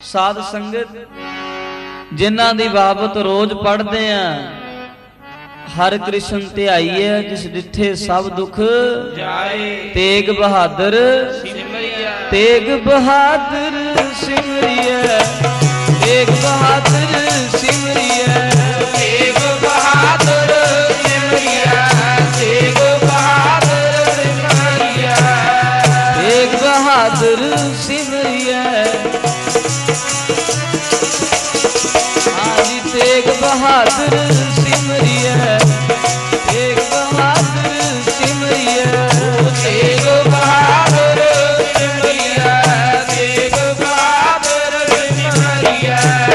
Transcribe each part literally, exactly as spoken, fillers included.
ਸਾਧ ਸੰਗਤ ਜਿਨ੍ਹਾਂ ਦੀ ਬਾਬਤ ਰੋਜ਼ ਪੜ੍ਹਦੇ ਆ, ਹਰ ਕ੍ਰਿਸ਼ਨ ਧਿਆਈਐ ਜਿਸ ਡਿਠੇ ਸਭ ਦੁੱਖ ਜਾਏ। ਤੇਗ ਬਹਾਦਰ ਸਿਮਰਿਐ, ਤੇਗ ਬਹਾਦਰ ਸਿਮਰਿਐ, ਤੇਗ ਬਹਾਦਰ ਸਿਮਰਿਐ, ਤੇਗ ਬਹਾਦਰ ਸਿਮਰਿਐ, ਤੇਗ ਬਹਾਦਰ ਸਿਮਰਿਐ, ਤੇਗ ਬਹਾਦਰ ਸਿਮਰਿਐ। ਹਾਂਜੀ ਤੇਗ ਬਹਾਦਰ ਸਿਮਰਿਐ, ਤੇਗ ਬਹਾਦਰ ਸਿਮਰਿਐ, ਤੇਗ ਬਹਾਦਰ ਸਿਮਰਿਐ, ਤੇਗ ਬਹਾਦਰ ਸਿਮਰਿਐ।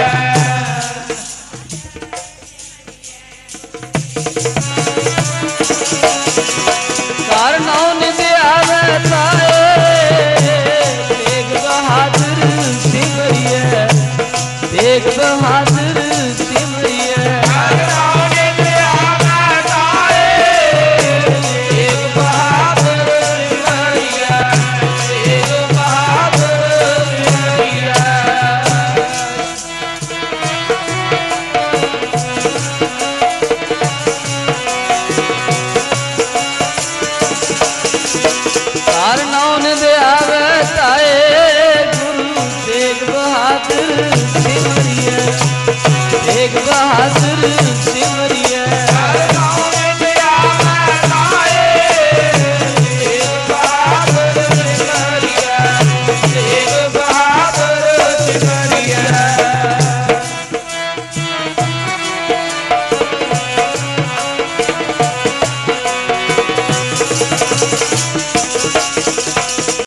ਕਰ ਨਾਉ ਨਿਧ ਆਵੈ ਤਾਏ, ਤੇਗ ਬਹਾਦਰ ਸਿਮਰਿਐ, ਤੇਗ ਬਹਾਦਰ ਸਿਮਰਿਐ। ਕਰ ਨਾਉ ਨਿਧ ਆਵੈ ਤਾਏ, ਤੇਗ ਬਹਾਦਰ ਸਿਮਰਿਐ, ਤੇਗ ਬਹਾਦਰ ਸਿਮਰਿਐ। ਕਰ ਨਾਉ ਨਿਧ ਆਵੈ ਤਾਏ, ਗੁਰੂ ਤੇਗ ਬਹਾਦਰ ਸਿਮਰਿਐ, ਤੇਗ ਬਹਾਦਰ ਸਿਮਰਿਐ।